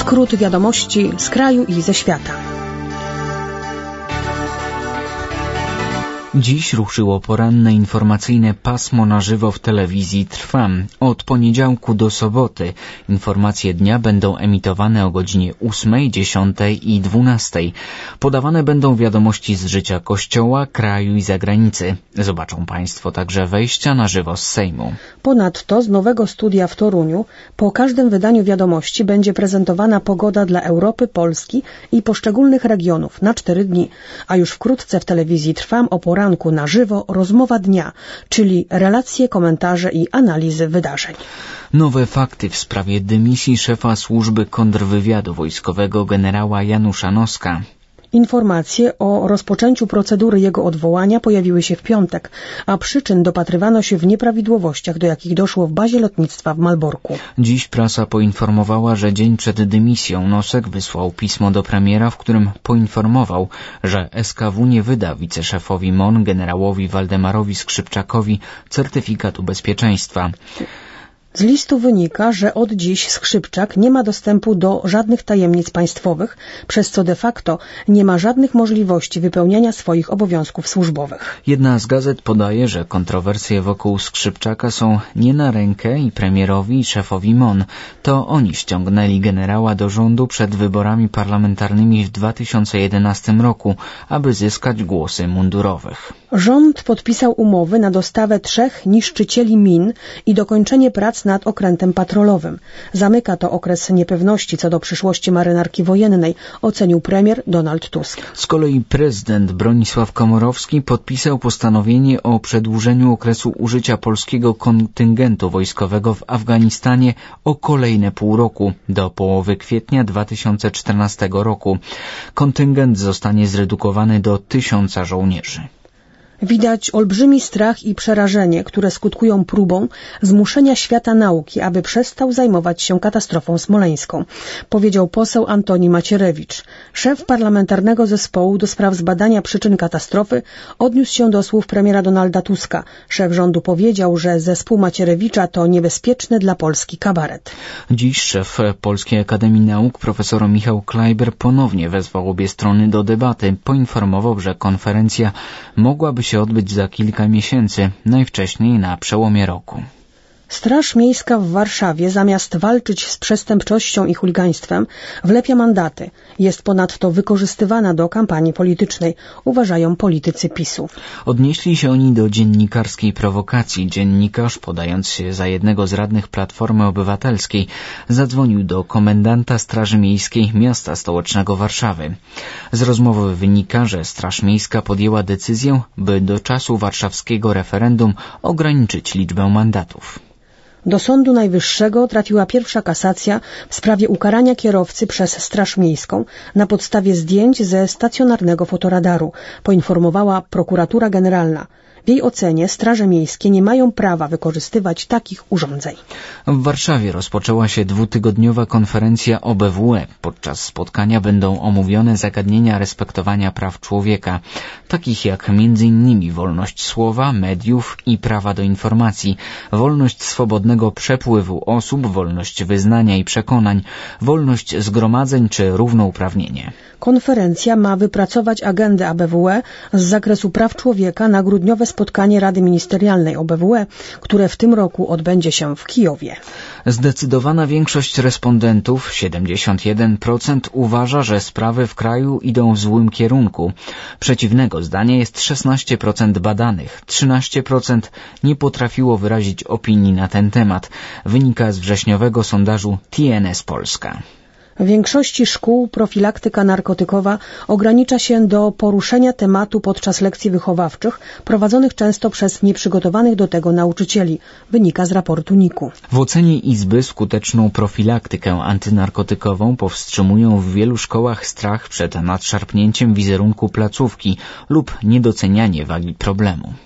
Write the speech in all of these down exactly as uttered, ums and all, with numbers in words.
Skrót wiadomości z kraju i ze świata. Dziś ruszyło poranne informacyjne pasmo na żywo w telewizji Trwam. Od poniedziałku do soboty informacje dnia będą emitowane o godzinie ósmej, dziesiątej i dwunastej. Podawane będą wiadomości z życia Kościoła, kraju i zagranicy. Zobaczą Państwo także wejścia na żywo z Sejmu. Ponadto z nowego studia w Toruniu po każdym wydaniu wiadomości będzie prezentowana pogoda dla Europy, Polski i poszczególnych regionów na cztery dni, a już wkrótce w telewizji Trwam o poranku na żywo rozmowa dnia, czyli relacje, komentarze i analizy wydarzeń. Nowe fakty w sprawie dymisji szefa służby kontrwywiadu wojskowego generała Janusza Noska. Informacje o rozpoczęciu procedury jego odwołania pojawiły się w piątek, a przyczyn dopatrywano się w nieprawidłowościach, do jakich doszło w bazie lotnictwa w Malborku. Dziś prasa poinformowała, że dzień przed dymisją Nosek wysłał pismo do premiera, w którym poinformował, że S K W nie wyda wiceszefowi M O N generałowi Waldemarowi Skrzypczakowi certyfikatu bezpieczeństwa. Z listu wynika, że od dziś Skrzypczak nie ma dostępu do żadnych tajemnic państwowych, przez co de facto nie ma żadnych możliwości wypełniania swoich obowiązków służbowych. Jedna z gazet podaje, że kontrowersje wokół Skrzypczaka są nie na rękę i premierowi i szefowi M O N. To oni ściągnęli generała do rządu przed wyborami parlamentarnymi w dwa tysiące jedenastym roku, aby zyskać głosy mundurowych. Rząd podpisał umowy na dostawę trzech niszczycieli min i dokończenie prac nad okrętem patrolowym. Zamyka to okres niepewności co do przyszłości marynarki wojennej, ocenił premier Donald Tusk. Z kolei prezydent Bronisław Komorowski podpisał postanowienie o przedłużeniu okresu użycia polskiego kontyngentu wojskowego w Afganistanie o kolejne pół roku, do połowy kwietnia dwa tysiące czternastego roku. Kontyngent zostanie zredukowany do tysiąca żołnierzy. Widać olbrzymi strach i przerażenie, które skutkują próbą zmuszenia świata nauki, aby przestał zajmować się katastrofą smoleńską, powiedział poseł Antoni Macierewicz. Szef parlamentarnego zespołu do spraw zbadania przyczyn katastrofy odniósł się do słów premiera Donalda Tuska. Szef rządu powiedział, że zespół Macierewicza to niebezpieczny dla Polski kabaret. Dziś szef Polskiej Akademii Nauk profesor Michał Klajber ponownie wezwał obie strony do debaty. Poinformował, że konferencja mogłaby się odbyć za kilka miesięcy, najwcześniej na przełomie roku. Straż Miejska w Warszawie zamiast walczyć z przestępczością i chuligaństwem wlepia mandaty. Jest ponadto wykorzystywana do kampanii politycznej, uważają politycy PiSu. Odnieśli się oni do dziennikarskiej prowokacji. Dziennikarz, podając się za jednego z radnych Platformy Obywatelskiej, zadzwonił do komendanta Straży Miejskiej miasta stołecznego Warszawy. Z rozmowy wynika, że Straż Miejska podjęła decyzję, by do czasu warszawskiego referendum ograniczyć liczbę mandatów. Do Sądu Najwyższego trafiła pierwsza kasacja w sprawie ukarania kierowcy przez Straż Miejską na podstawie zdjęć ze stacjonarnego fotoradaru, poinformowała prokuratura generalna. W jej ocenie straże miejskie nie mają prawa wykorzystywać takich urządzeń. W Warszawie rozpoczęła się dwutygodniowa konferencja O B W E. Podczas spotkania będą omówione zagadnienia respektowania praw człowieka, takich jak między innymi wolność słowa, mediów i prawa do informacji, wolność swobodnego przepływu osób, wolność wyznania i przekonań, wolność zgromadzeń czy równouprawnienie. Konferencja ma wypracować agendę A B W E z zakresu praw człowieka na grudniowe spotkanie Rady Ministerialnej O B W E, które w tym roku odbędzie się w Kijowie. Zdecydowana większość respondentów, siedemdziesiąt jeden procent, uważa, że sprawy w kraju idą w złym kierunku. Przeciwnego zdania jest szesnaście procent badanych. trzynaście procent nie potrafiło wyrazić opinii na ten temat. Wynika z wrześniowego sondażu T N S Polska. W większości szkół profilaktyka narkotykowa ogranicza się do poruszenia tematu podczas lekcji wychowawczych, prowadzonych często przez nieprzygotowanych do tego nauczycieli, wynika z raportu N I K U. W ocenie Izby skuteczną profilaktykę antynarkotykową powstrzymują w wielu szkołach strach przed nadszarpnięciem wizerunku placówki lub niedocenianie wagi problemu.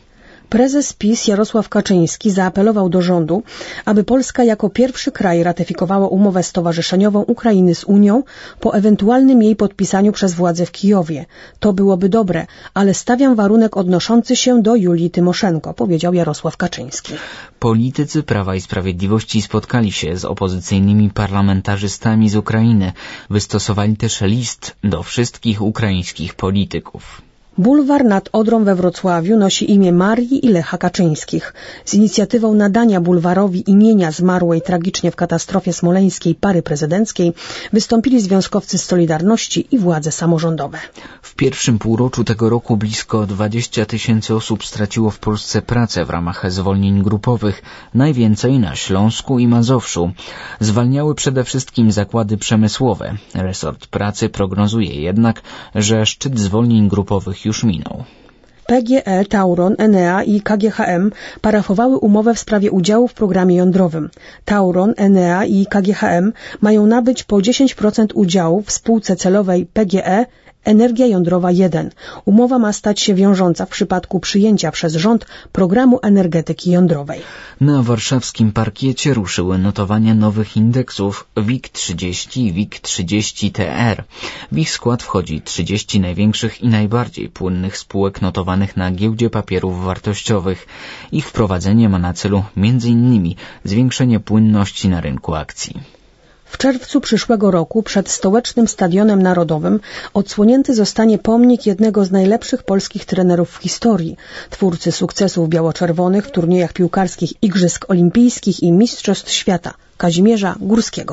Prezes PiS Jarosław Kaczyński zaapelował do rządu, aby Polska jako pierwszy kraj ratyfikowała umowę stowarzyszeniową Ukrainy z Unią po ewentualnym jej podpisaniu przez władze w Kijowie. To byłoby dobre, ale stawiam warunek odnoszący się do Julii Tymoszenko, powiedział Jarosław Kaczyński. Politycy Prawa i Sprawiedliwości spotkali się z opozycyjnymi parlamentarzystami z Ukrainy. Wystosowali też list do wszystkich ukraińskich polityków. Bulwar nad Odrą we Wrocławiu nosi imię Marii i Lecha Kaczyńskich. Z inicjatywą nadania bulwarowi imienia zmarłej tragicznie w katastrofie smoleńskiej pary prezydenckiej wystąpili związkowcy z Solidarności i władze samorządowe. W pierwszym półroczu tego roku blisko dwadzieścia tysięcy osób straciło w Polsce pracę w ramach zwolnień grupowych, najwięcej na Śląsku i Mazowszu. Zwalniały przede wszystkim zakłady przemysłowe. Resort pracy prognozuje jednak, że szczyt zwolnień grupowych już minął. P G E, Tauron, Enea i K G H M parafowały umowę w sprawie udziału w programie jądrowym. Tauron, Enea i K G H M mają nabyć po dziesięć procent udziału w spółce celowej P G E Energia Jądrowa jeden. Umowa ma stać się wiążąca w przypadku przyjęcia przez rząd programu energetyki jądrowej. Na warszawskim parkiecie ruszyły notowania nowych indeksów W I G trzydzieści i W I G trzydzieści T R. W ich skład wchodzi trzydzieści największych i najbardziej płynnych spółek notowanych na giełdzie papierów wartościowych. Ich wprowadzenie ma na celu między innymi zwiększenie płynności na rynku akcji. W czerwcu przyszłego roku przed Stołecznym Stadionem Narodowym odsłonięty zostanie pomnik jednego z najlepszych polskich trenerów w historii, twórcy sukcesów biało-czerwonych w turniejach piłkarskich Igrzysk Olimpijskich i Mistrzostw Świata, Kazimierza Górskiego.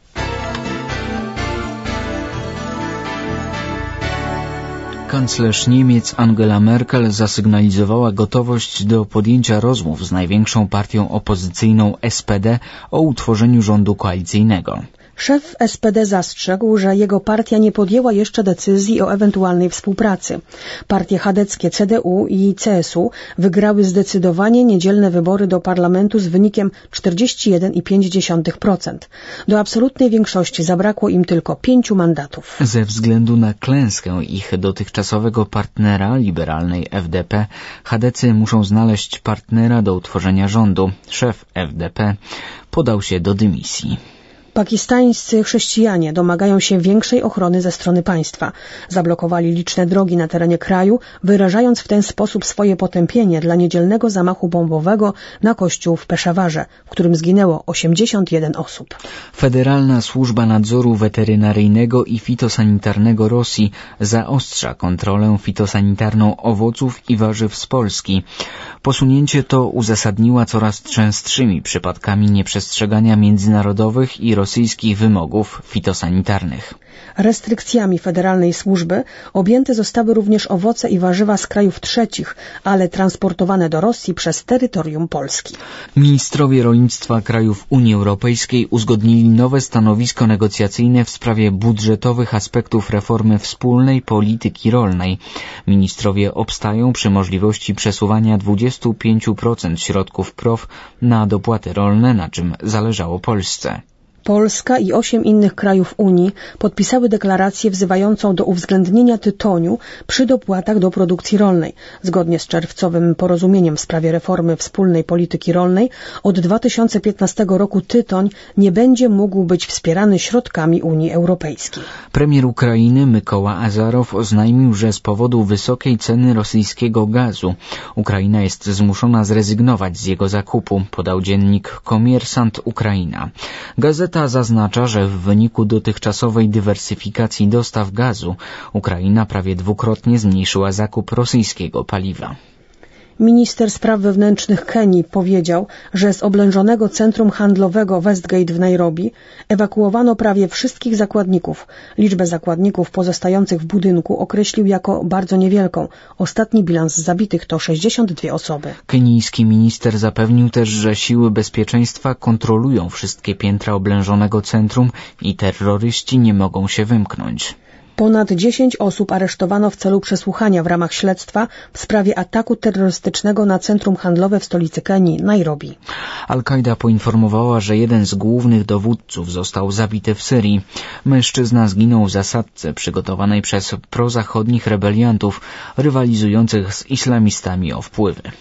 Kanclerz Niemiec Angela Merkel zasygnalizowała gotowość do podjęcia rozmów z największą partią opozycyjną S P D o utworzeniu rządu koalicyjnego. Szef S P D zastrzegł, że jego partia nie podjęła jeszcze decyzji o ewentualnej współpracy. Partie chadeckie C D U i C S U wygrały zdecydowanie niedzielne wybory do parlamentu z wynikiem czterdzieści jeden i pięć dziesiątych procent. Do absolutnej większości zabrakło im tylko pięciu mandatów. Ze względu na klęskę ich dotychczasowego partnera, liberalnej F D P, chadecy muszą znaleźć partnera do utworzenia rządu. Szef F D P podał się do dymisji. Pakistańscy chrześcijanie domagają się większej ochrony ze strony państwa. Zablokowali liczne drogi na terenie kraju, wyrażając w ten sposób swoje potępienie dla niedzielnego zamachu bombowego na kościół w Peszawarze, w którym zginęło osiemdziesiąt jeden osób. Federalna Służba Nadzoru Weterynaryjnego i Fitosanitarnego Rosji zaostrza kontrolę fitosanitarną owoców i warzyw z Polski. Posunięcie to uzasadniła coraz częstszymi przypadkami nieprzestrzegania międzynarodowych i rosyjskich wymogów fitosanitarnych. Restrykcjami federalnej służby objęte zostały również owoce i warzywa z krajów trzecich, ale transportowane do Rosji przez terytorium Polski. Ministrowie rolnictwa krajów Unii Europejskiej uzgodnili nowe stanowisko negocjacyjne w sprawie budżetowych aspektów reformy wspólnej polityki rolnej. Ministrowie obstają przy możliwości przesuwania dwadzieścia pięć procent środków P R O W na dopłaty rolne, na czym zależało Polsce. Polska i osiem innych krajów Unii podpisały deklarację wzywającą do uwzględnienia tytoniu przy dopłatach do produkcji rolnej. Zgodnie z czerwcowym porozumieniem w sprawie reformy wspólnej polityki rolnej od dwa tysiące piętnastego roku tytoń nie będzie mógł być wspierany środkami Unii Europejskiej. Premier Ukrainy Mykoła Azarow oznajmił, że z powodu wysokiej ceny rosyjskiego gazu Ukraina jest zmuszona zrezygnować z jego zakupu, podał dziennik Komiersant Ukraina. Gazeta Ta zaznacza, że w wyniku dotychczasowej dywersyfikacji dostaw gazu Ukraina prawie dwukrotnie zmniejszyła zakup rosyjskiego paliwa. Minister spraw wewnętrznych Kenii powiedział, że z oblężonego centrum handlowego Westgate w Nairobi ewakuowano prawie wszystkich zakładników. Liczbę zakładników pozostających w budynku określił jako bardzo niewielką. Ostatni bilans zabitych to sześćdziesiąt dwie osoby. Kenijski minister zapewnił też, że siły bezpieczeństwa kontrolują wszystkie piętra oblężonego centrum i terroryści nie mogą się wymknąć. Ponad dziesięć osób aresztowano w celu przesłuchania w ramach śledztwa w sprawie ataku terrorystycznego na centrum handlowe w stolicy Kenii, Nairobi. Al-Kaida poinformowała, że jeden z głównych dowódców został zabity w Syrii. Mężczyzna zginął w zasadce przygotowanej przez prozachodnich rebeliantów rywalizujących z islamistami o wpływy.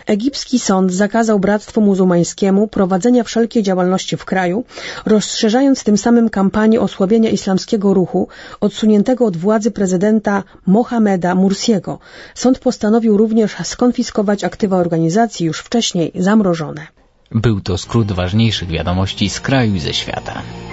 Egipski sąd zakazał Bractwu Muzułmańskiemu prowadzenia wszelkiej działalności w kraju, rozszerzając tym samym kampanię osłabienia islamskiego ruchu odsuniętego od władzy prezydenta Mohameda Mursiego. Sąd postanowił również skonfiskować aktywa organizacji już wcześniej zamrożone. Był to skrót ważniejszych wiadomości z kraju i ze świata.